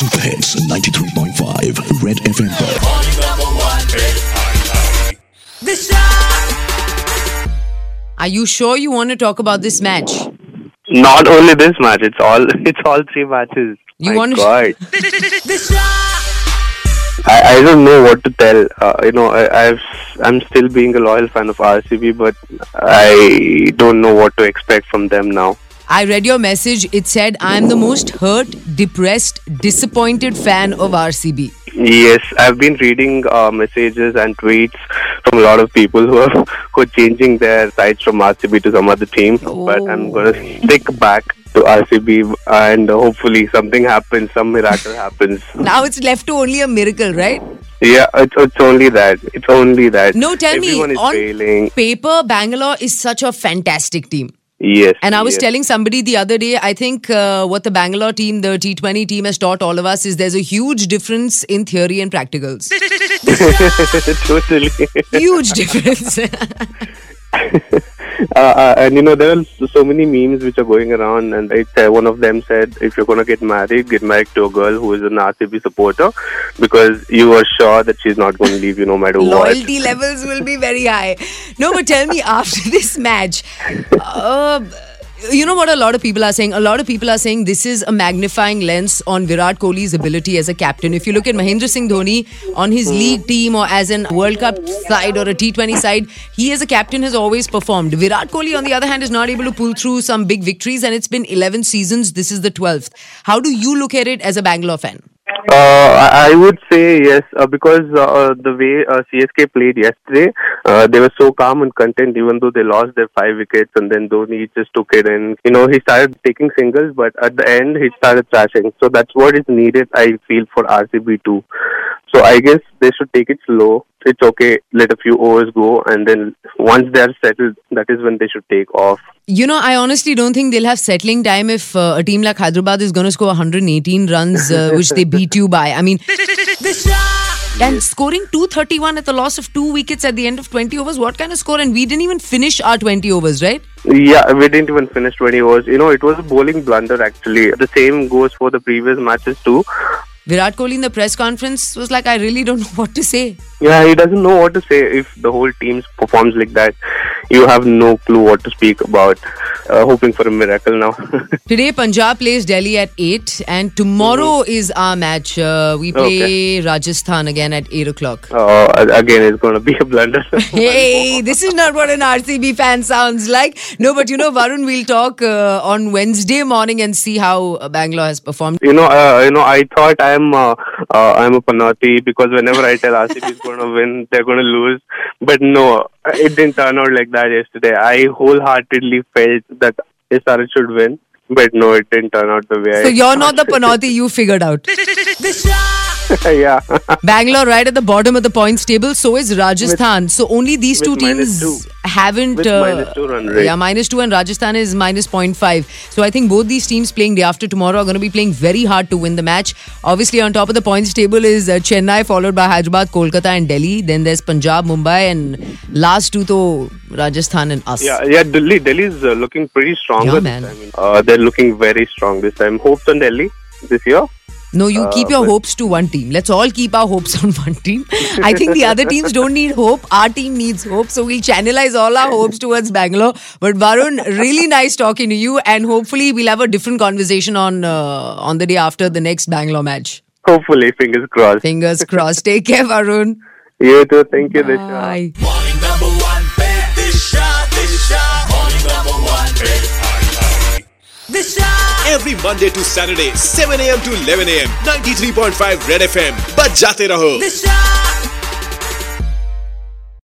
Super Hits 93.5 Red FM पर। Are you sure you want to talk about this match? Not only this match, it's all three matches. You My want God. I don't know what to tell. I'm still being a loyal fan of RCB, but I don't know what to expect from them now. I read your message. It said, I'm the most hurt, depressed, disappointed fan of RCB. Yes, I've been reading messages and tweets from a lot of people who are changing their sides from RCB to some other team. But I'm going to stick back to RCB and hopefully something happens, some miracle happens. Now it's left to only a miracle, right? Yeah, it's only that. It's only that. No, tell Everyone me, is on failing. paper, Bangalore is such a fantastic team. Yes. And I was yes. telling somebody the other day, I think what the Bangalore team, the T20 team has taught all of us is there's a huge difference in theory and practicals. Totally. Huge difference. And there are so many memes which are going around, and one of them said, if you're going to get married to a girl who is an RCB supporter, because you are sure that she's not going to leave you no matter what. Loyalty levels will be very high. No, but tell me, after this match, you know what a lot of people are saying? A lot of people are saying this is a magnifying lens on Virat Kohli's ability as a captain. If you look at Mahendra Singh Dhoni on his league team or as an World Cup side or a T20 side, he as a captain has always performed. Virat Kohli, on the other hand, is not able to pull through some big victories, and it's been 11 seasons. This is the 12th. How do you look at it as a Bangalore fan? I would say yes, because the way CSK played yesterday, they were so calm and content even though they lost their 5 wickets, and then Dhoni just took it and, he started taking singles, but at the end he started trashing. So that's what is needed, I feel, for RCB too. So I guess they should take it slow. It's okay, let a few overs go, and then once they are settled, that is when they should take off. I honestly don't think they'll have settling time if a team like Hyderabad is going to score 118 runs, which they beat you by. I mean, and scoring 231 at the loss of 2 wickets at the end of 20 overs, what kind of score? And we didn't even finish our 20 overs, right? Yeah, we didn't even finish 20 overs. It was a bowling blunder actually. The same goes for the previous matches too. Virat Kohli in the press conference was like, I really don't know what to say. Yeah, he doesn't know what to say. If the whole team performs like that, you have no clue what to speak about. Hoping for a miracle now. Today, Punjab plays Delhi at 8, and tomorrow is our match. We play Rajasthan again at 8 o'clock. Again, it's going to be a blunder. Hey, this is not what an RCB fan sounds like. No, but Varun, we'll talk on Wednesday morning and see how Bangalore has performed. I thought I'm a Panati, because whenever I tell RCB is going to win, they're going to lose. But no, it didn't turn out like that yesterday. I wholeheartedly felt that SRH should win. But no, it didn't turn out the way So you're not the Panati you figured out. Yeah. Bangalore right at the bottom of the points table. So is Rajasthan. So only these two teams haven't... With -2 run rate. Yeah, -2, and Rajasthan is -0.5. So I think both these teams playing day after tomorrow are going to be playing very hard to win the match. Obviously on top of the points table is Chennai, followed by Hyderabad, Kolkata and Delhi. Then there's Punjab, Mumbai, and last two to Rajasthan and us. Yeah. Delhi is looking pretty strong. Yeah, man. They're looking very strong this time. Hopes on Delhi this year? No, you keep your hopes to one team. Let's all keep our hopes on one team. I think the other teams don't need hope. Our team needs hope. So we'll channelize all our hopes towards Bangalore. But Varun, really nice talking to you. And hopefully we'll have a different conversation on the day after the next Bangalore match. Hopefully, fingers crossed. Fingers crossed. Take care, Varun. You too. Thank you, Disha. Bye. Morning number one, Disha. Morning number one, Disha. Every Monday to Saturday, 7 a.m. to 11 a.m. 93.5 Red FM. बज जाते रहो.